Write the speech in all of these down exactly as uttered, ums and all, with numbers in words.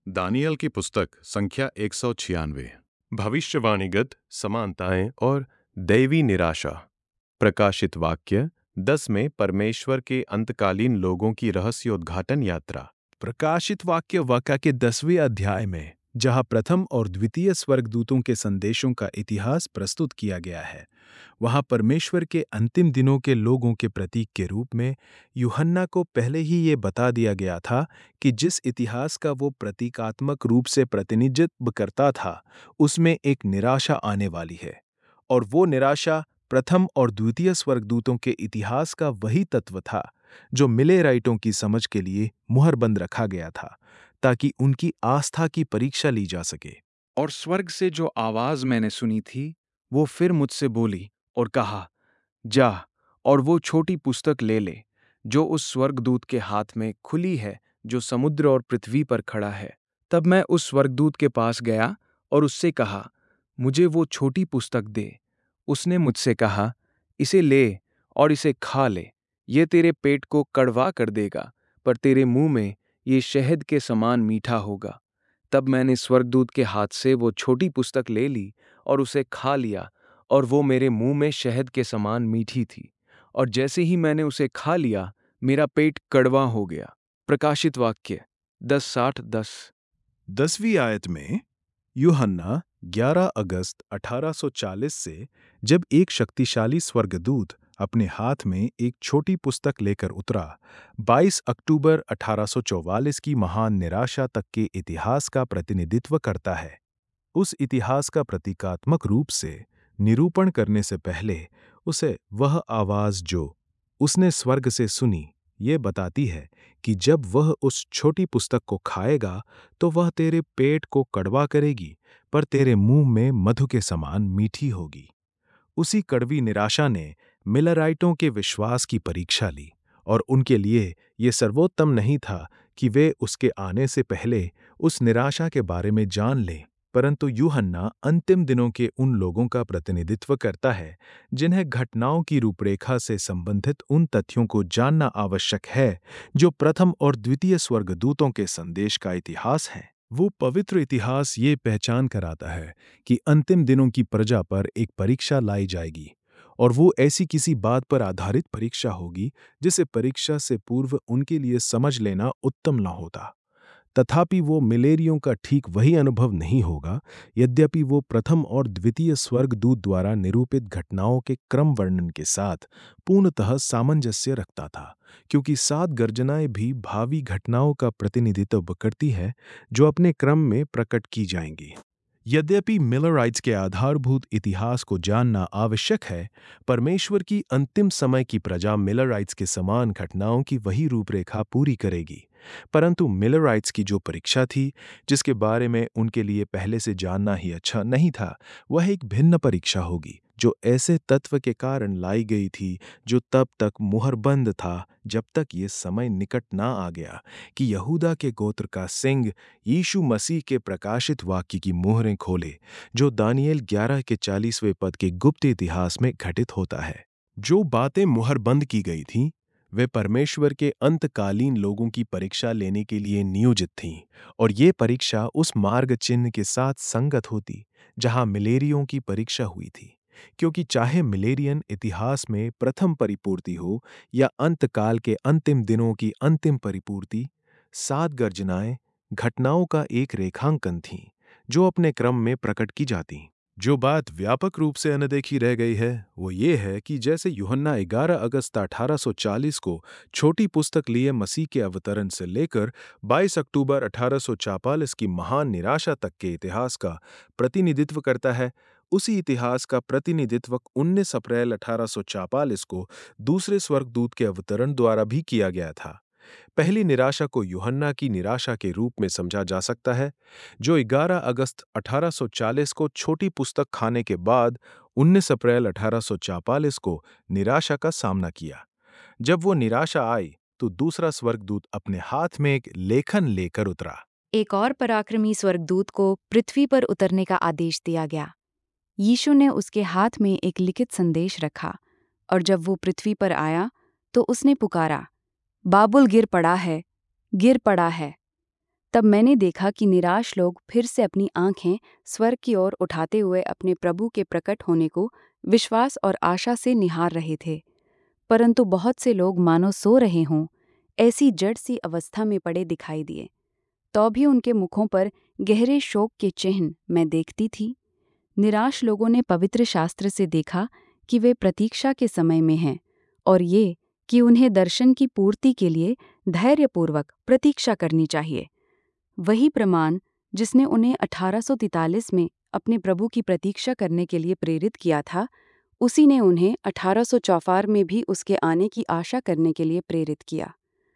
Daniel की पुस्तक संख्या एक सौ छियानवे। भविष्यवाणीगत समानताएं और दैवी निराशा। प्रकाशित वाक्य दस में परमेश्वर के अंतकालीन लोगों की रहस्योद्घाटन यात्रा। प्रकाशित वाक्य वाक्य के दसवें अध्याय में जहां प्रथम और द्वितीय स्वर्गदूतों के संदेशों का इतिहास प्रस्तुत किया गया है, वहां परमेश्वर के अंतिम दिनों के लोगों के प्रतीक के रूप में यूहन्ना को पहले ही ये बता दिया गया था कि जिस इतिहास का वो प्रतीकात्मक रूप से प्रतिनिधित्व करता था, उसमें एक निराशा आने वाली है। और वो निराशा प्रथम और द्वितीय स्वर्गदूतों के इतिहास का वही तत्व था जो मिलेराइटों की समझ के लिए मुहरबंद रखा गया था, ताकि उनकी आस्था की परीक्षा ली जा सके। और स्वर्ग से जो आवाज मैंने सुनी थी, वो फिर मुझसे बोली और कहा, जा और वो छोटी पुस्तक ले ले जो उस स्वर्गदूत के हाथ में खुली है, जो समुद्र और पृथ्वी पर खड़ा है। तब मैं उस स्वर्गदूत के पास गया और उससे कहा, मुझे वो छोटी पुस्तक दे। उसने मुझसे कहा, इसे ले और इसे खा ले, ये तेरे पेट को कड़वा कर देगा, पर तेरे मुंह में ये शहद के समान मीठा होगा। तब मैंने स्वर्गदूत के हाथ से वो छोटी पुस्तक ले ली और उसे खा लिया, और वो मेरे मुंह में शहद के समान मीठी थी। और जैसे ही मैंने उसे खा लिया, मेरा पेट कड़वा हो गया। प्रकाशित वाक्य दस साठ दस। दसवीं आयत में यूहन्ना ग्यारह अगस्त अठारह सौ चालीस से जब एक शक्तिशाली स्वर्गदूत अपने हाथ में एक छोटी पुस्तक लेकर उतरा, बाईस अक्टूबर अठारह सौ चौवालीस की महान निराशा तक के इतिहास का प्रतिनिधित्व करता है। उस इतिहास का प्रतीकात्मक रूप से निरूपण करने से पहले उसे वह आवाज जो उसने स्वर्ग से सुनी, ये बताती है कि जब वह उस छोटी पुस्तक को खाएगा तो वह तेरे पेट को कड़वा करेगी, पर तेरे मुंह में मधु के समान मीठी होगी। उसी कड़वी निराशा ने मिलराइटों के विश्वास की परीक्षा ली, और उनके लिए ये सर्वोत्तम नहीं था कि वे उसके आने से पहले उस निराशा के बारे में जान लें, परंतु यूहन्ना अंतिम दिनों के उन लोगों का प्रतिनिधित्व करता है जिन्हें घटनाओं की रूपरेखा से संबंधित उन तथ्यों को जानना आवश्यक है जो प्रथम और द्वितीय स्वर्गदूतों के संदेश का इतिहास है। वो पवित्र इतिहास ये पहचान कराता है कि अंतिम दिनों की प्रजा पर एक परीक्षा लाई जाएगी, और वो ऐसी किसी बात पर आधारित परीक्षा होगी जिसे परीक्षा से पूर्व उनके लिए समझ लेना उत्तम न होता। तथापि वो मिलेरियों का ठीक वही अनुभव नहीं होगा, यद्यपि वो प्रथम और द्वितीय स्वर्गदूत द्वारा निरूपित घटनाओं के क्रम वर्णन के साथ पूर्णतः सामंजस्य रखता था, क्योंकि सात गर्जनाएं भी भावी घटनाओं का प्रतिनिधित्व करती है जो अपने क्रम में प्रकट की जाएंगी। यद्यपि मिलराइट्स के आधारभूत इतिहास को जानना आवश्यक है, परमेश्वर की अंतिम समय की प्रजा मिलराइट्स के समान घटनाओं की वही रूपरेखा पूरी करेगी। परंतु मिलराइट्स की जो परीक्षा थी, जिसके बारे में उनके लिए पहले से जानना ही अच्छा नहीं था, वह एक भिन्न परीक्षा होगी जो ऐसे तत्व के कारण लाई गई थी जो तब तक मुहरबंद था जब तक ये समय निकट ना आ गया कि यहूदा के गोत्र का सिंह यीशु मसीह के प्रकाशित वाक्य की मोहरें खोले, जो दानियल ग्यारह के चालीसवें पद के गुप्त इतिहास में घटित होता है। जो बातें मुहरबंद की गई थीं, वे परमेश्वर के अंतकालीन लोगों की परीक्षा लेने के लिए नियोजित थीं, और ये परीक्षा उस मार्ग चिन्ह के साथ संगत होती जहां मिलेरियों की परीक्षा हुई थी, क्योंकि चाहे मिलेरियन इतिहास में प्रथम परिपूर्ति हो या अंतकाल के अंतिम दिनों की अंतिम परिपूर्ति, सात गर्जनाएं घटनाओं का एक रेखांकन थीं जो अपने क्रम में प्रकट की जाती। जो बात व्यापक रूप से अनदेखी रह गई है वो ये है कि जैसे यूहन्ना ग्यारह अगस्त अठारह सौ चालीस को छोटी पुस्तक लिए मसीह के अवतरण से लेकर बाईस अक्टूबर अठारह सौ चालीस की महान निराशा तक के इतिहास का प्रतिनिधित्व करता है, उसी इतिहास का प्रतिनिधित्व उन्नीस अप्रैल अठारह सौ चालीस को दूसरे स्वर्गदूत के अवतरण द्वारा भी किया गया था। पहली निराशा को यूहन्ना की निराशा के रूप में समझा जा सकता है, जो ग्यारह अगस्त अठारह सौ चालीस को छोटी पुस्तक खाने के बाद उन्नीस अप्रैल अठारह सौ चालीस को निराशा का सामना किया। जब वो निराशा आई तो दूसरा स्वर्गदूत अपने हाथ में एक लेखन लेकर उतरा। एक और पराक्रमी स्वर्गदूत को पृथ्वी पर उतरने का आदेश दिया गया। यीशु ने उसके हाथ में एक लिखित संदेश रखा, और जब वो पृथ्वी पर आया तो उसने पुकारा, बाबुल गिर पड़ा है, गिर पड़ा है। तब मैंने देखा कि निराश लोग फिर से अपनी आंखें स्वर्ग की ओर उठाते हुए अपने प्रभु के प्रकट होने को विश्वास और आशा से निहार रहे थे। परंतु बहुत से लोग मानो सो रहे हों, ऐसी जड़ सी अवस्था में पड़े दिखाई दिए। तो भी उनके मुखों पर गहरे शोक के चिन्ह मैं देखती थी। निराश लोगों ने पवित्र शास्त्र से देखा कि वे प्रतीक्षा के समय में हैं, और ये कि उन्हें दर्शन की पूर्ति के लिए धैर्यपूर्वक प्रतीक्षा करनी चाहिए। वही प्रमाण जिसने उन्हें अठारह सौ तैंतालीस में अपने प्रभु की प्रतीक्षा करने के लिए प्रेरित किया था, उसी ने उन्हें अठारह सौ चौवन में भी उसके आने की आशा करने के लिए प्रेरित किया।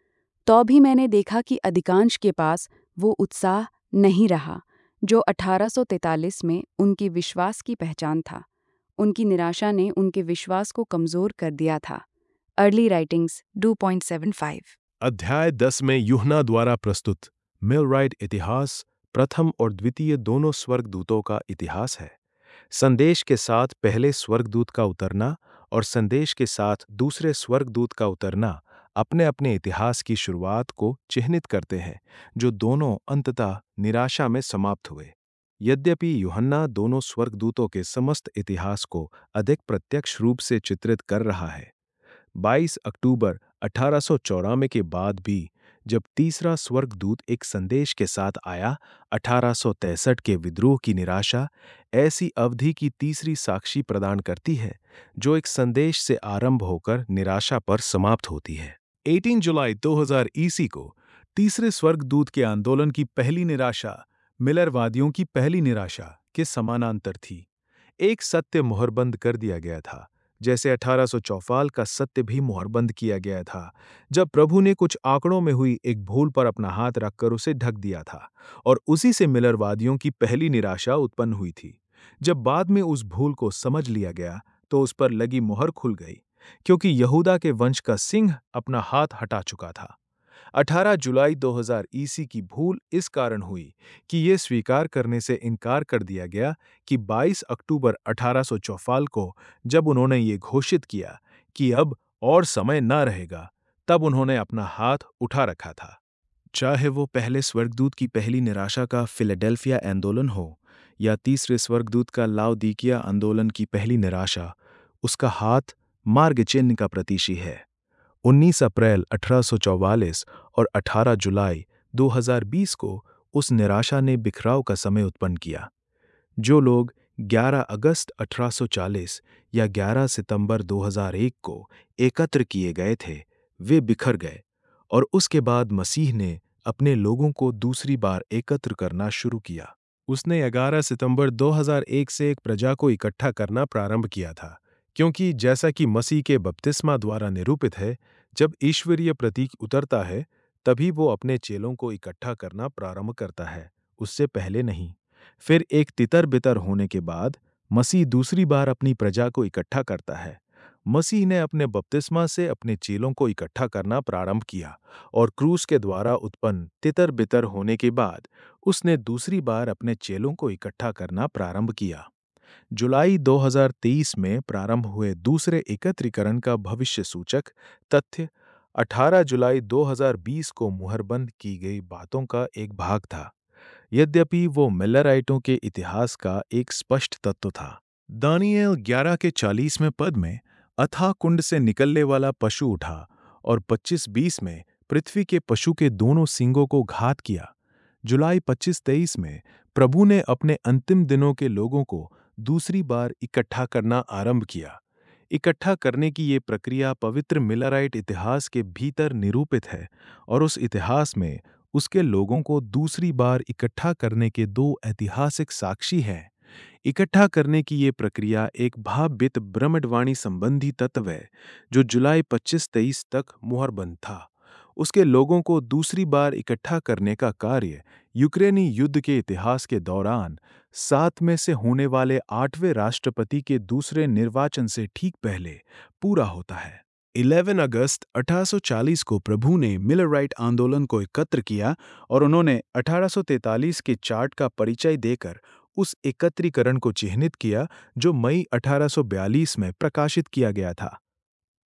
तो भी मैंने देखा कि अधिकांश के पास वो उत्साह नहीं रहा जो अठारह सौ तैंतालीस में उनकी विश्वास की पहचान था। उनकी निराशा ने उनके विश्वास को कमजोर कर दिया था। अर्ली राइटिंग्स दो पॉइंट सात पाँच। अध्याय दस में यूहन्ना द्वारा प्रस्तुत मिलराइट इतिहास प्रथम और द्वितीय दोनों स्वर्गदूतों का इतिहास है। संदेश के साथ पहले स्वर्गदूत का उतरना और संदेश के साथ दूसरे स्वर्गदूत का उतरना अपने अपने इतिहास की शुरुआत को चिह्नित करते हैं, जो दोनों अंततः निराशा में समाप्त हुए। यद्यपि यूहन्ना दोनों स्वर्गदूतों के समस्त इतिहास को अधिक प्रत्यक्ष रूप से चित्रित कर रहा है। बाईस अक्टूबर अठारह सौ चौरानवे के बाद भी जब तीसरा स्वर्गदूत एक संदेश के साथ आया, अठारह सौ तिरसठ के विद्रोह की निराशा ऐसी अवधि की तीसरी साक्षी प्रदान करती है जो एक संदेश से आरंभ होकर निराशा पर समाप्त होती है। अठारह जुलाई दो हज़ार ईसी को तीसरे स्वर्गदूत के आंदोलन की पहली निराशा मिलरवादियों की पहली निराशा के समानांतर थी। एक सत्य मुहरबंद कर दिया गया था, जैसे अठारह सौ चौवन का सत्य भी मुहरबंद किया गया था, जब प्रभु ने कुछ आंकड़ों में हुई एक भूल पर अपना हाथ रखकर उसे ढक दिया था, और उसी से मिलरवादियों की पहली निराशा उत्पन्न हुई थी। जब बाद में उस भूल को समझ लिया गया तो उस पर लगी मुहर खुल गई, क्योंकि यहूदा के वंश का सिंह अपना हाथ हटा चुका था। अठारह जुलाई दो हज़ार ईसी की भूल इस कारण हुई कि ये स्वीकार करने से इनकार कर दिया गया कि बाईस अक्टूबर अठारह सौ चौवन को जब उन्होंने ये घोषित किया कि अब और समय न रहेगा, तब उन्होंने अपना हाथ उठा रखा था। चाहे वो पहले स्वर्गदूत की पहली निराशा का फिलाडेल्फिया आंदोलन हो या तीसरे स्वर्गदूत का लाउदीकिया आंदोलन की पहली निराशा, उसका हाथ मार्ग चिन्ह का प्रतीशी है। उन्नीस अप्रैल अठारह सौ चौवालीस और अठारह जुलाई दो हज़ार बीस को उस निराशा ने बिखराव का समय उत्पन्न किया। जो लोग ग्यारह अगस्त अठारह सौ चालीस या ग्यारह सितंबर दो हज़ार एक को एकत्र किए गए थे, वे बिखर गए, और उसके बाद मसीह ने अपने लोगों को दूसरी बार एकत्र करना शुरू किया। उसने ग्यारह सितंबर दो हज़ार एक से एक प्रजा को इकट्ठा करना प्रारंभ किया था, क्योंकि जैसा कि मसीह के बपतिस्मा द्वारा निरूपित है, जब ईश्वरीय प्रतीक उतरता है तभी वो अपने चेलों को इकट्ठा करना प्रारंभ करता है, उससे पहले नहीं। फिर एक तितर बितर होने के बाद मसीह दूसरी बार अपनी प्रजा को इकट्ठा करता है। मसीह ने अपने बपतिस्मा से अपने चेलों को इकट्ठा करना प्रारंभ किया, और क्रूस के द्वारा उत्पन्न तितर बितर होने के बाद उसने दूसरी बार अपने चेलों को इकट्ठा करना प्रारंभ किया। जुलाई दो हज़ार तेईस में प्रारंभ हुए दूसरे एकत्रीकरण का भविष्य सूचक तथ्य अठारह जुलाई दो हज़ार बीस को मुहरबंद की गई बातों का एक भाग था, यद्यपि वो मिलराइटों के इतिहास का एक स्पष्ट तत्व था। दानिएल ग्यारह के चालीसवें पद में अथाह कुंड से निकलने वाला पशु उठा और पच्चीस बीस में पृथ्वी के पशु के दोनों सींगों को घात किया। जुलाई पच्चीस तेईस में प्रभु ने अपने अंतिम दिनों के लोगों को दूसरी बार इकट्ठा करना आरंभ किया। इकट्ठा करने की ये प्रक्रिया पवित्र मिलराइट इतिहास के भीतर निरूपित है, और उस इतिहास में उसके लोगों को दूसरी बार इकट्ठा करने के दो ऐतिहासिक साक्षी हैं। इकट्ठा करने की ये प्रक्रिया एक भाववित ब्रह्मवाणी संबंधी तत्व है जो जुलाई पच्चीस तेईस तक मुहरबंद था। उसके लोगों को दूसरी बार इकट्ठा करने का कार्य यूक्रेनी युद्ध के इतिहास के दौरान सात में से होने वाले आठवें राष्ट्रपति के दूसरे निर्वाचन से ठीक पहले पूरा होता है। ग्यारह अगस्त अठारह सौ चालीस को प्रभु ने मिलराइट आंदोलन को एकत्र किया, और उन्होंने अठारह सौ तैंतालीस के चार्ट का परिचय देकर उस एकत्रीकरण को चिह्नित किया जो मई अठारह सौ बयालीस में प्रकाशित किया गया था।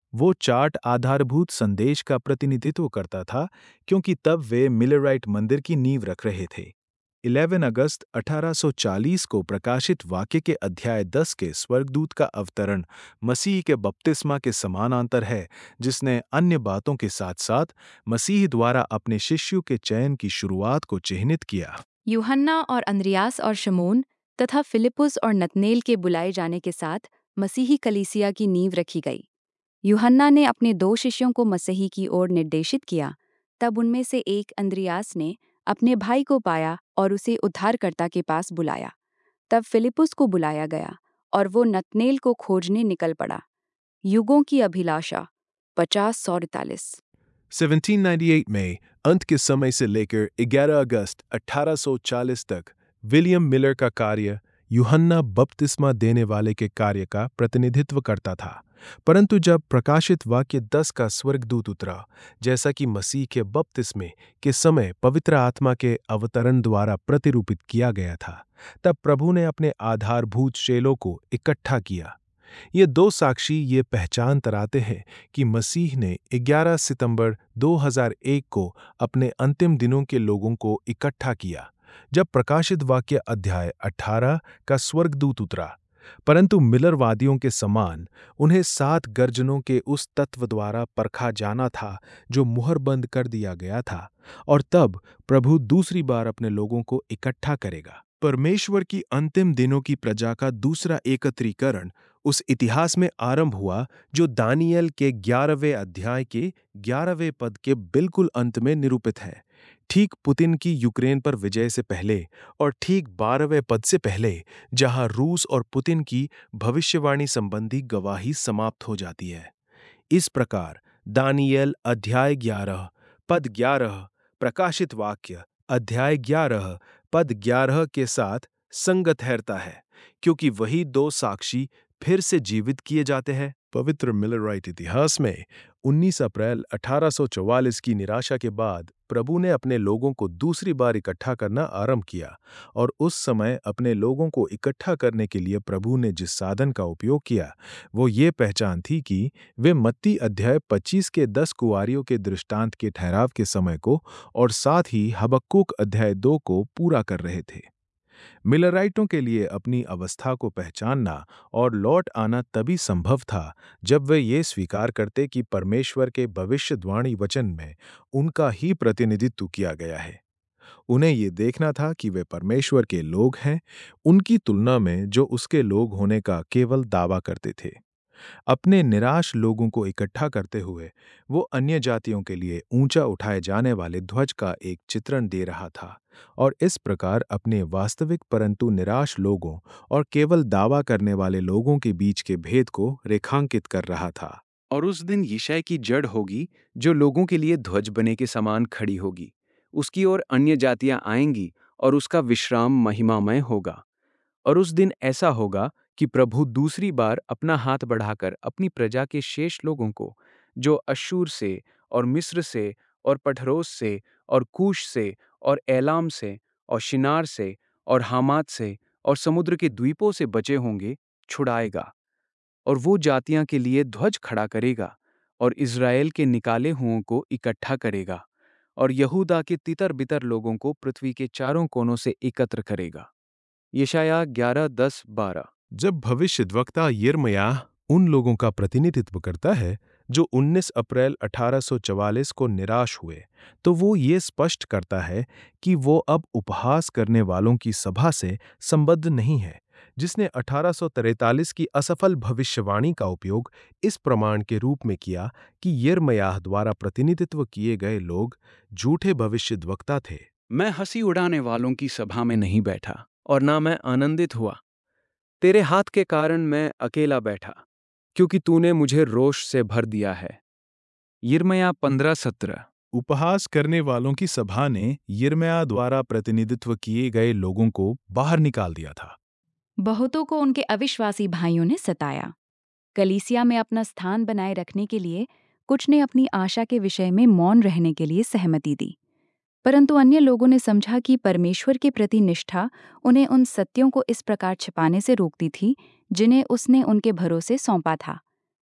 वो चार्ट आधारभूत संदेश का प्रतिनिधित्व करता था, क्योंकि तब वे मिलराइट मंदिर की नींव रख रहे थे। ग्यारह अगस्त अठारह सौ चालीस को प्रकाशित वाक्य के अध्याय दस के स्वर्गदूत का अवतरण मसीह के बपतिस्मा के समानांतर है, जिसने अन्य बातों के साथ साथ मसीह द्वारा अपने शिष्यों के चयन की शुरुआत को चिह्नित किया। यूहन्ना और अंद्रियास और शमौन तथा फिलिपुस और नतनेल के बुलाए जाने के साथ मसीही कलीसिया की नींव रखी गई। यूहन्ना ने अपने दो शिष्यों को मसीही की ओर निर्देशित किया। तब उनमें से एक अंद्रियास ने अपने भाई को पाया और उसे उद्धारकर्ता के पास बुलाया। तब फिलिपुस को बुलाया गया और वो नतनेल को खोजने निकल पड़ा। युगों की अभिलाषा पचास सौ अड़तालीस। सत्रह सौ अट्ठानवे में अंत के समय से लेकर ग्यारह अगस्त अठारह सौ चालीस तक विलियम मिलर का कार्य यूहन्ना बपतिस्मा देने वाले के कार्य का प्रतिनिधित्व करता था। परंतु जब प्रकाशित वाक्य दस का स्वर्गदूत उतरा, जैसा कि मसीह के बपतिस्मे के समय पवित्र आत्मा के अवतरण द्वारा प्रतिरूपित किया गया था, तब प्रभु ने अपने आधारभूत शैलों को इकट्ठा किया। ये दो साक्षी ये पहचान कराते हैं कि मसीह ने ग्यारह सितंबर दो हज़ार एक को अपने अंतिम दिनों के लोगों को इकट्ठा किया, जब प्रकाशित वाक्य अध्याय अठारह का स्वर्गदूत उतरा। परंतु मिलरवादियों के समान उन्हें सात गर्जनों के उस तत्व द्वारा परखा जाना था जो मुहरबंद कर दिया गया था, और तब प्रभु दूसरी बार अपने लोगों को इकट्ठा करेगा। परमेश्वर की अंतिम दिनों की प्रजा का दूसरा एकत्रीकरण उस इतिहास में आरंभ हुआ जो दानियल के ग्यारहवें अध्याय के ग्यारहवें पद के बिल्कुल अंत में निरूपित है, ठीक पुतिन की यूक्रेन पर विजय से पहले और ठीक बारहवें पद से पहले, जहां रूस और पुतिन की भविष्यवाणी संबंधी गवाही समाप्त हो जाती है। इस प्रकार दानियल अध्याय ग्यारह पद ग्यारह प्रकाशित वाक्य अध्याय ग्यारह पद ग्यारह के साथ संगत ठहरता है, क्योंकि वही दो साक्षी फिर से जीवित किए जाते हैं। पवित्र मिलराइट इतिहास में उन्नीस अप्रैल अठारह सौ चौवालीस की निराशा के बाद प्रभु ने अपने लोगों को दूसरी बार इकट्ठा करना आरंभ किया, और उस समय अपने लोगों को इकट्ठा करने के लिए प्रभु ने जिस साधन का उपयोग किया वो ये पहचान थी कि वे मत्ती अध्याय पच्चीस के दस कुंवारियों के दृष्टांत के ठहराव के समय को और साथ ही हबक्कुक अध्याय दो को पूरा कर रहे थे। मिलराइटों के लिए अपनी अवस्था को पहचानना और लौट आना तभी संभव था जब वे ये स्वीकार करते कि परमेश्वर के भविष्यद्वाणी वचन में उनका ही प्रतिनिधित्व किया गया है। उन्हें ये देखना था कि वे परमेश्वर के लोग हैं, उनकी तुलना में जो उसके लोग होने का केवल दावा करते थे। अपने निराश लोगों को इकट्ठा करते हुए वो अन्य जातियों के लिए ऊंचा उठाए जाने वाले ध्वज का एक चित्रण दे रहा था, और इस प्रकार अपने वास्तविक परंतु निराश लोगों और केवल दावा करने वाले लोगों के बीच के भेद को रेखांकित कर रहा था। और उस दिन यिशै की जड़ होगी जो लोगों के लिए ध्वज बने के समान खड़ी होगी। उसकी ओर अन्य जातियां आएंगी और उसका विश्राम महिमामय होगा। और उस दिन ऐसा होगा कि प्रभु दूसरी बार अपना हाथ बढ़ाकर अपनी प्रजा के शेष लोगों को, जो अश्शूर से और मिस्र से और पठरोस से और कूश से और एलाम से और शिनार से और हामात से और समुद्र के द्वीपों से बचे होंगे, छुड़ाएगा। और वो जातियां के लिए ध्वज खड़ा करेगा और इज़राइल के निकाले हुओं को इकट्ठा करेगा और यहूदा के तितर बितर लोगों को पृथ्वी के चारों कोनों से एकत्र करेगा। यशायाह ग्यारह दस बारह। जब भविष्यद्वक्ता यिर्मयाह उन लोगों का प्रतिनिधित्व करता है जो उन्नीस अप्रैल अठारह सौ चौवालीस को निराश हुए, तो वो ये स्पष्ट करता है कि वो अब उपहास करने वालों की सभा से संबद्ध नहीं है, जिसने अठारह सौ तैंतालीस की असफल भविष्यवाणी का उपयोग इस प्रमाण के रूप में किया कि यिर्मयाह द्वारा प्रतिनिधित्व किए गए लोग झूठे भविष्यद्वक्ता थे। मैं हंसी उड़ाने वालों की सभा में नहीं बैठा और ना मैं आनंदित हुआ। तेरे हाथ के कारण मैं अकेला बैठा, क्योंकि तूने मुझे रोष से भर दिया है। यिर्मयाह पंद्रह सत्रह। उपहास करने वालों की सभा ने यिर्मयाह द्वारा प्रतिनिधित्व किए गए लोगों को बाहर निकाल दिया था। बहुतों को उनके अविश्वासी भाइयों ने सताया। कलीसिया में अपना स्थान बनाए रखने के लिए कुछ ने अपनी आशा के विषय में मौन रहने के लिए सहमति दी, परंतु अन्य लोगों ने समझा कि परमेश्वर के प्रति निष्ठा उन्हें उन सत्यों को इस प्रकार छिपाने से रोकती थी जिन्हें उसने उनके भरोसे सौंपा था।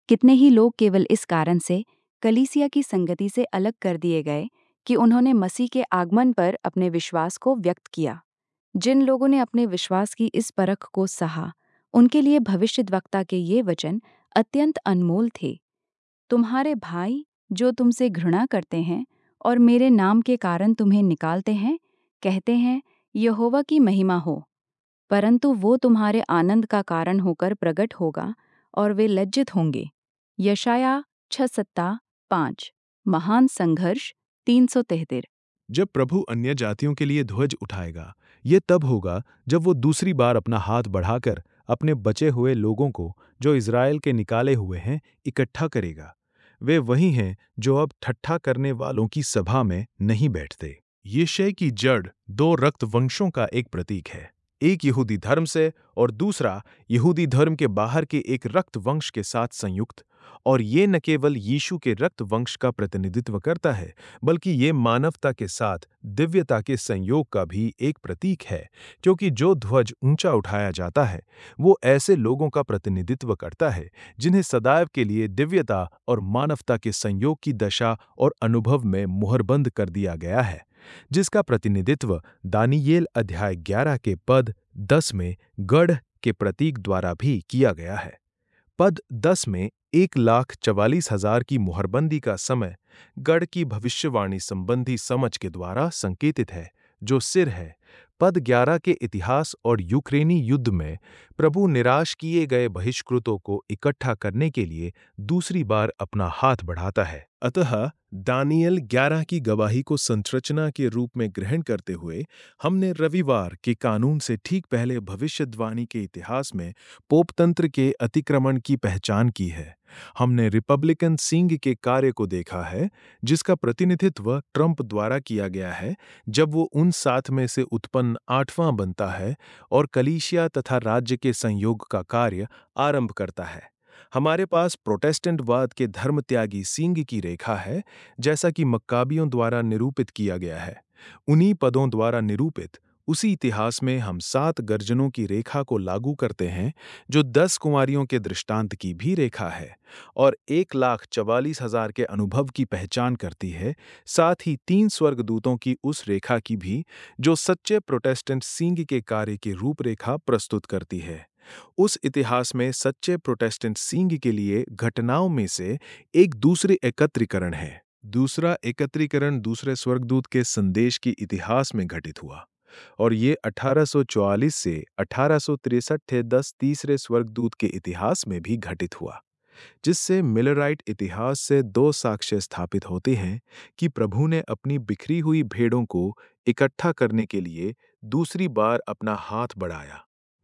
कितने ही लोग केवल इस कारण से कलीसिया की संगति से अलग कर दिए गए कि उन्होंने मसीह के आगमन पर अपने विश्वास को व्यक्त किया। जिन लोगों ने अपने विश्वास की इस परख को सहा, उनके लिए भविष्यद्वक्ता के ये वचन अत्यंत अनमोल थे। तुम्हारे भाई जो तुमसे घृणा करते हैं और मेरे नाम के कारण तुम्हें निकालते हैं, कहते हैं यहोवा की महिमा हो, परंतु वो तुम्हारे आनंद का कारण होकर प्रकट होगा और वे लज्जित होंगे। यशाया छह सत्ता पाँच। महान संघर्ष तीन सौ तिहत्तर। जब प्रभु अन्य जातियों के लिए ध्वज उठाएगा, ये तब होगा जब वो दूसरी बार अपना हाथ बढ़ाकर अपने बचे हुए लोगों को, जो इज़राइल के निकाले हुए हैं, इकट्ठा करेगा। वे वही हैं जो अब ठट्ठा करने वालों की सभा में नहीं बैठते। यिशै की जड़ दो रक्त वंशों का एक प्रतीक है, एक यहूदी धर्म से और दूसरा यहूदी धर्म के बाहर के एक रक्त वंश के साथ संयुक्त। और ये न केवल यीशु के रक्त वंश का प्रतिनिधित्व करता है, बल्कि ये मानवता के साथ दिव्यता के संयोग का भी एक प्रतीक है, क्योंकि जो ध्वज ऊंचा उठाया जाता है वो ऐसे लोगों का प्रतिनिधित्व करता है जिन्हें सदैव के लिए दिव्यता और मानवता के संयोग की दशा और अनुभव में मुहरबंद कर दिया गया है, जिसका प्रतिनिधित्व दानियेल अध्याय ग्यारह के पद दस में गढ़ के प्रतीक द्वारा भी किया गया है। पद दस में एक लाख चवालीस हजार की मुहरबंदी का समय गढ़ की भविष्यवाणी संबंधी समझ के द्वारा संकेतित है, जो सिर है। पद ग्यारह के इतिहास और यूक्रेनी युद्ध में प्रभु निराश किए गए बहिष्कृतों को इकट्ठा करने के लिए दूसरी बार अपना हाथ बढ़ाता है। अतः दानियल ग्यारह की गवाही को संरचना के रूप में ग्रहण करते हुए हमने रविवार के कानून से ठीक पहले भविष्यवाणी के इतिहास में पोपतंत्र के अतिक्रमण की पहचान की है। हमने रिपब्लिकन सिंह के कार्य को देखा है, जिसका प्रतिनिधित्व ट्रंप द्वारा किया गया है, जब वो उन सात में से उत्पन्न आठवां बनता है और कलीसिया तथा राज्य के संयोग का कार्य आरंभ करता है। हमारे पास प्रोटेस्टेंटवाद के धर्मत्यागी सिंह की रेखा है, जैसा कि मक्काबियों द्वारा निरूपित किया गया है। उन्हीं पदों द्वारा निरूपित उसी इतिहास में हम सात गर्जनों की रेखा को लागू करते हैं, जो दस कुंवारियों के दृष्टांत की भी रेखा है और एक लाख चवालीस हजार के अनुभव की पहचान करती है, साथ ही तीन स्वर्गदूतों की उस रेखा की भी, जो सच्चे प्रोटेस्टेंट सिंह के कार्य की रूपरेखा प्रस्तुत करती है। उस इतिहास में सच्चे प्रोटेस्टेंट सिंह के लिए घटनाओं में से एक दूसरे एकत्रीकरण है। दूसरा एकत्रीकरण दूसरे स्वर्गदूत के संदेश की इतिहास में घटित हुआ और ये अठारह सौ चौवालीस से अठारह सौ तिरसठ थे दस तीसरे स्वर्गदूत के इतिहास में भी घटित हुआ, जिससे मिलराइट इतिहास से दो साक्ष्य स्थापित होते हैं कि प्रभु ने अपनी बिखरी हुई भेड़ों को इकट्ठा करने के लिए दूसरी बार अपना हाथ बढ़ाया।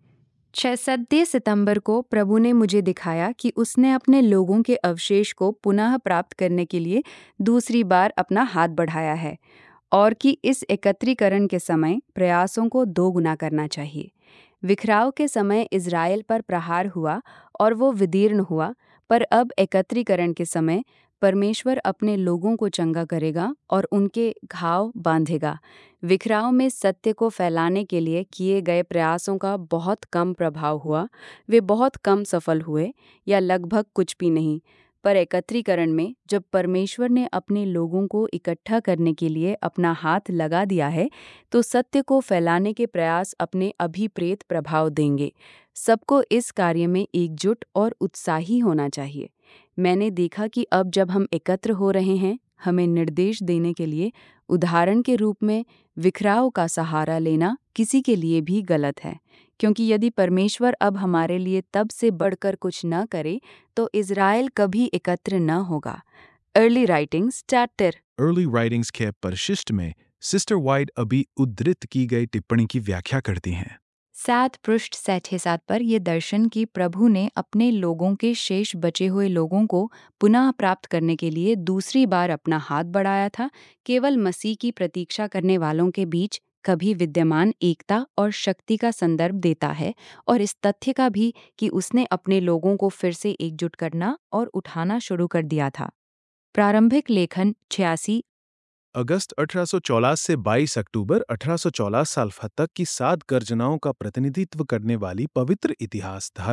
छह सितंबर को प्रभु ने मुझे दिखाया कि उसने अपने लोगों के अवशेष को पुनः प्राप्त करने के लिए दूसरी बार अपना हाथ बढ़ाया है और कि इस एकत्रीकरण के समय प्रयासों को दोगुना करना चाहिए। विखराव के समय इज़राइल पर प्रहार हुआ और वो विदीर्ण हुआ, पर अब एकत्रीकरण के समय परमेश्वर अपने लोगों को चंगा करेगा और उनके घाव बांधेगा। विखराव में सत्य को फैलाने के लिए किए गए प्रयासों का बहुत कम प्रभाव हुआ, वे बहुत कम सफल हुए या लगभग कुछ भी नहीं। पर एकत्रीकरण में जब परमेश्वर ने अपने लोगों को इकट्ठा करने के लिए अपना हाथ लगा दिया है, तो सत्य को फैलाने के प्रयास अपने अभिप्रेत प्रभाव देंगे। सबको इस कार्य में एकजुट और उत्साही होना चाहिए। मैंने देखा कि अब जब हम एकत्र हो रहे हैं, हमें निर्देश देने के लिए उदाहरण के रूप में विखराव का सहारा लेना किसी के लिए भी गलत है, क्योंकि यदि परमेश्वर अब हमारे लिए तब से बढ़कर कुछ न करे तो इज़राइल कभी एकत्र न होगा। Early writings chapter early writings के परिशिष्ट में सिस्टर वाइट अभी उद्धृत की गई टिप्पणी की व्याख्या करती हैं। सात पृष्ठ सैठे सात पर यह दर्शन कि प्रभु ने अपने लोगों के शेष बचे हुए लोगों को पुनः प्राप्त करने के लिए दूसरी बार अपना हाथ बढ़ाया था, केवल मसीह की प्रतीक्षा करने वालों के बीच कभी विद्यमान एकता और शक्ति का संदर्भ देता है, और इस तथ्य का भी कि उसने अपने लोगों को फिर से एकजुट करना और उठाना शुरू कर दिया था। प्रारंभिक लेखन छियासी अगस्त अठारह सौ चौवालीस से बाईस अक्टूबर अठारह सौ चौवालीस साल तक की सात गर्जनाओं का प्रतिनिधित्व करने वाली पवित्र इतिहास धारा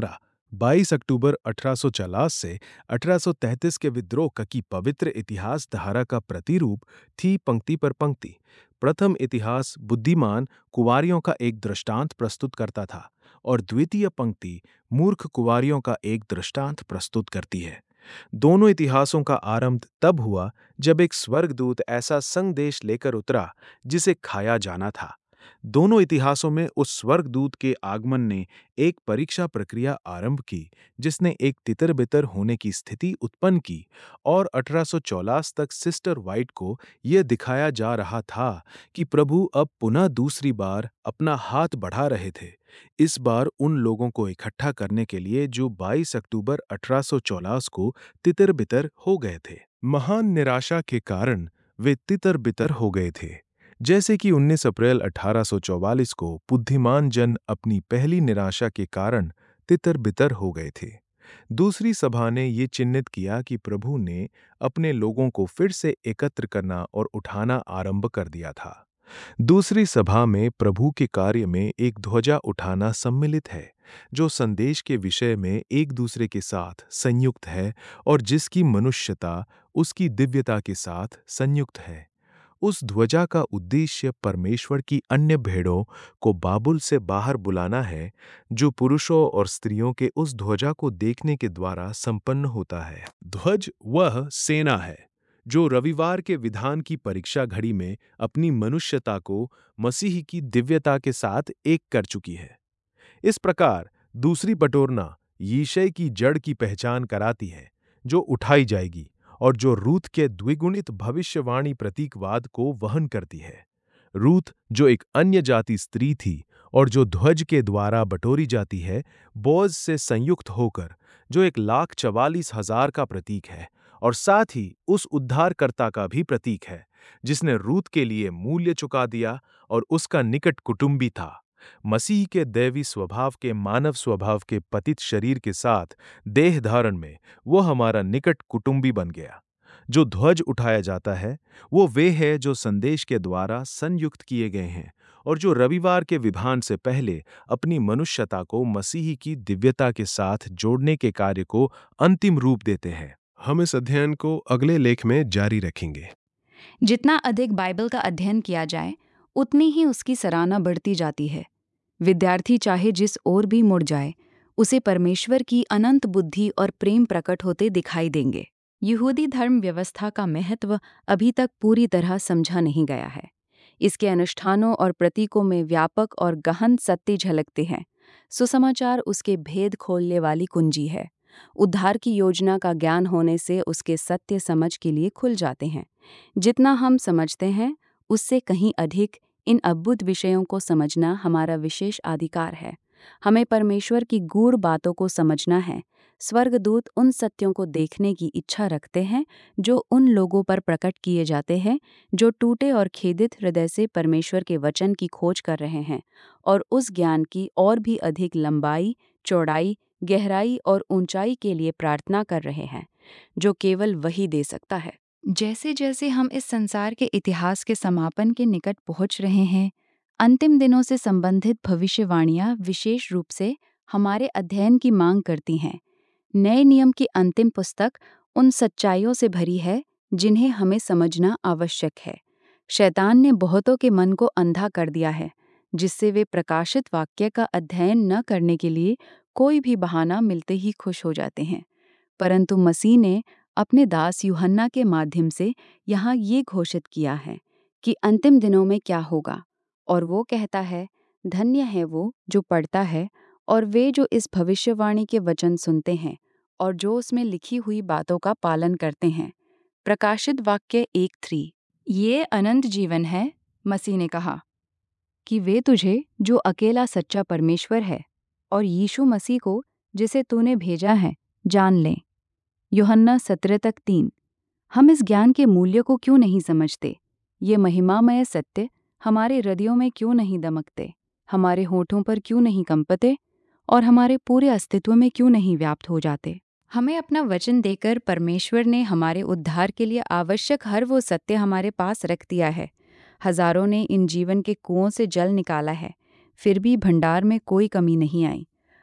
बाईस अक्टूबर अठारह सौ चालीस से अठारह सौ तैंतीस के विद्रोह का की पवित्र इतिहास धारा का प्रतिरूप थी पंक्ति पर पंक्ति। प्रथम इतिहास बुद्धिमान कुंवारियों का एक दृष्टांत प्रस्तुत करता था और द्वितीय पंक्ति मूर्ख कुंवारियों का एक दृष्टांत प्रस्तुत करती है। दोनों इतिहासों का आरंभ तब हुआ जब एक स्वर्गदूत ऐसा संदेश लेकर उतरा जिसे खाया जाना था। दोनों इतिहासों में उस स्वर्गदूत के आगमन ने एक परीक्षा प्रक्रिया आरंभ की जिसने एक तितर-बितर होने की स्थिति उत्पन्न की और अठारह सौ चौवालीस तक सिस्टर व्हाइट को यह दिखाया जा रहा था कि प्रभु अब पुनः दूसरी बार अपना हाथ बढ़ा रहे थे, इस बार उन लोगों को इकट्ठा करने के लिए जो बाईस अक्टूबर अठारह सौ चौवालीस को तितर-बितर हो गए थे। महान निराशा के कारण वे तितर-बितर हो गए थे, जैसे कि उन्नीस अप्रैल अठारह सौ चौवालीस को बुद्धिमान जन अपनी पहली निराशा के कारण तितर-बितर हो गए थे। दूसरी सभा ने ये चिन्हित किया कि प्रभु ने अपने लोगों को फिर से एकत्र करना और उठाना आरंभ कर दिया था। दूसरी सभा में प्रभु के कार्य में एक ध्वजा उठाना सम्मिलित है, जो संदेश के विषय में एक दूसरे के साथ संयुक्त है और जिसकी मनुष्यता उसकी दिव्यता के साथ संयुक्त है। उस ध्वजा का उद्देश्य परमेश्वर की अन्य भेड़ों को बाबुल से बाहर बुलाना है, जो पुरुषों और स्त्रियों के उस ध्वजा को देखने के द्वारा संपन्न होता है। ध्वज वह सेना है जो रविवार के विधान की परीक्षा घड़ी में अपनी मनुष्यता को मसीह की दिव्यता के साथ एक कर चुकी है। इस प्रकार दूसरी बटोरना यीशय की जड़ की पहचान कराती है, जो उठाई जाएगी और जो रूत के द्विगुणित भविष्यवाणी प्रतीकवाद को वहन करती है। रूत जो एक अन्य जाति स्त्री थी और जो ध्वज के द्वारा बटोरी जाती है, बोअज से संयुक्त होकर, जो एक लाख चवालीस हजार का प्रतीक है और साथ ही उस उद्धारकर्ता का भी प्रतीक है जिसने रूत के लिए मूल्य चुका दिया और उसका निकट कुटुंबी था। मसीह के दैवी स्वभाव के मानव स्वभाव के पतित शरीर के साथ देह धारण में वो हमारा निकट कुटुंबी बन गया। जो ध्वज उठाया जाता है वो वे है जो संदेश के द्वारा संयुक्त किए गए हैं और जो रविवार के विधान से पहले अपनी मनुष्यता को मसीह की दिव्यता के साथ जोड़ने के कार्य को अंतिम रूप देते हैं। हम इस अध्ययन को अगले लेख में जारी रखेंगे। जितना अधिक बाइबल का अध्ययन किया जाए, उतनी ही उसकी सराहना बढ़ती जाती है। विद्यार्थी चाहे जिस ओर भी मुड़ जाए, उसे परमेश्वर की अनंत बुद्धि और प्रेम प्रकट होते दिखाई देंगे। यहूदी धर्म व्यवस्था का महत्व अभी तक पूरी तरह समझा नहीं गया है। इसके अनुष्ठानों और प्रतीकों में व्यापक और गहन सत्य झलकते हैं। सुसमाचार उसके भेद खोलने वाली कुंजी है। उद्धार की योजना का ज्ञान होने से उसके सत्य समझ के लिए खुल जाते हैं। जितना हम समझते हैं, उससे कहीं अधिक इन अद्भुत विषयों को समझना हमारा विशेष अधिकार है। हमें परमेश्वर की गूढ़ बातों को समझना है। स्वर्गदूत उन सत्यों को देखने की इच्छा रखते हैं जो उन लोगों पर प्रकट किए जाते हैं जो टूटे और खेदित हृदय से परमेश्वर के वचन की खोज कर रहे हैं और उस ज्ञान की और भी अधिक लंबाई, चौड़ाई, गहराई और ऊंचाई के लिए प्रार्थना कर रहे हैं, जो केवल वही दे सकता है। जैसे जैसे हम इस संसार के इतिहास के समापन के निकट पहुंच रहे हैं, अंतिम दिनों से संबंधित भविष्यवाणियां विशेष रूप से हमारे अध्ययन की मांग करती हैं। नए नियम की अंतिम पुस्तक उन सच्चाइयों से भरी है जिन्हें हमें समझना आवश्यक है। शैतान ने बहुतों के मन को अंधा कर दिया है, जिससे वे प्रकाशित वाक्य का अध्ययन न करने के लिए कोई भी बहाना मिलते ही खुश हो जाते हैं। परंतु मसीह ने अपने दास यूहन्ना के माध्यम से यहाँ ये घोषित किया है कि अंतिम दिनों में क्या होगा, और वो कहता है, धन्य है वो जो पढ़ता है और वे जो इस भविष्यवाणी के वचन सुनते हैं और जो उसमें लिखी हुई बातों का पालन करते हैं। प्रकाशित वाक्य एक थ्री। ये अनंत जीवन है, मसीह ने कहा, कि वे तुझे जो अकेला सच्चा परमेश्वर है और यीशु मसीह को जिसे तूने भेजा है जान लें। यूहन्ना सत्रह तक तीन। हम इस ज्ञान के मूल्य को क्यों नहीं समझते? ये महिमामय सत्य हमारे हृदयों में क्यों नहीं दमकते, हमारे होठों पर क्यों नहीं कंपते और हमारे पूरे अस्तित्व में क्यों नहीं व्याप्त हो जाते? हमें अपना वचन देकर परमेश्वर ने हमारे उद्धार के लिए आवश्यक हर वो सत्य हमारे पास रख दिया है। हजारों ने इन जीवन के कुओं से जल निकाला है, फिर भी भंडार में कोई कमी नहीं आई।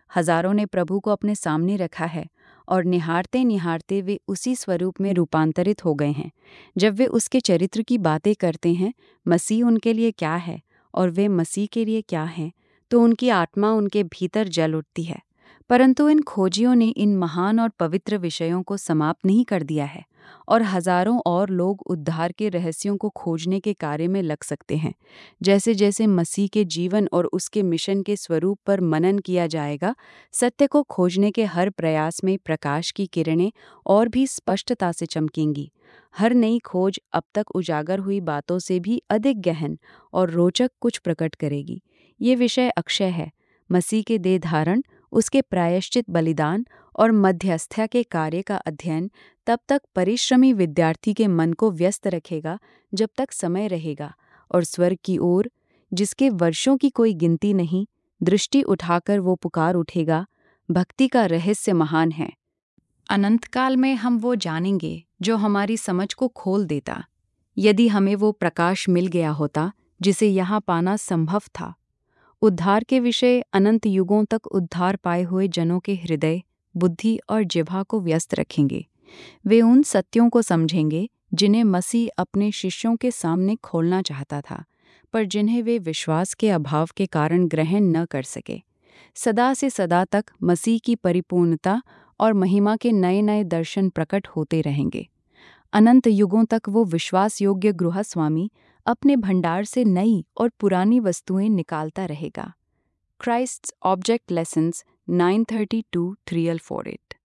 हजारों ने प्रभु को अपने सामने रखा है और निहारते निहारते वे उसी स्वरूप में रूपांतरित हो गए हैं। जब वे उसके चरित्र की बातें करते हैं, मसीह उनके लिए क्या है और वे मसीह के लिए क्या हैं, तो उनकी आत्मा उनके भीतर जल उठती है। परंतु इन खोजियों ने इन महान और पवित्र विषयों को समाप्त नहीं कर दिया है और हजारों और लोग उद्धार के रहस्यों को खोजने के कार्य में लग सकते हैं। जैसे जैसे मसीह के जीवन और उसके मिशन के स्वरूप पर मनन किया जाएगा, सत्य को खोजने के हर प्रयास में प्रकाश की किरणें और भी स्पष्टता से चमकेंगी। हर नई खोज अब तक उजागर हुई बातों से भी अधिक गहन और रोचक कुछ प्रकट करेगी। ये विषय अक्षय है। मसीह के देह धारण, उसके प्रायश्चित बलिदान और मध्यस्थता के कार्य का अध्ययन तब तक परिश्रमी विद्यार्थी के मन को व्यस्त रखेगा जब तक समय रहेगा, और स्वर्ग की ओर, जिसके वर्षों की कोई गिनती नहीं, दृष्टि उठाकर वो पुकार उठेगा, भक्ति का रहस्य महान है। अनंतकाल में हम वो जानेंगे जो हमारी समझ को खोल देता। यदि हमें वो प्रकाश मिल गया होता जिसे यहाँ पाना संभव था। उद्धार के विषय अनंत युगों तक उद्धार पाए हुए जनों के हृदय, बुद्धि और जिह्वा को व्यस्त रखेंगे। वे उन सत्यों को समझेंगे जिन्हें मसीह अपने शिष्यों के सामने खोलना चाहता था, पर जिन्हें वे विश्वास के अभाव के कारण ग्रहण न कर सके। सदा से सदा तक मसीह की परिपूर्णता और महिमा के नए नए दर्शन प्रकट होते रहेंगे। अनंत युगों तक वो विश्वास योग्य गृहस्वामी अपने भंडार से नई और पुरानी वस्तुएं निकालता रहेगा। Christ's object lessons nine thirty two trial four eight.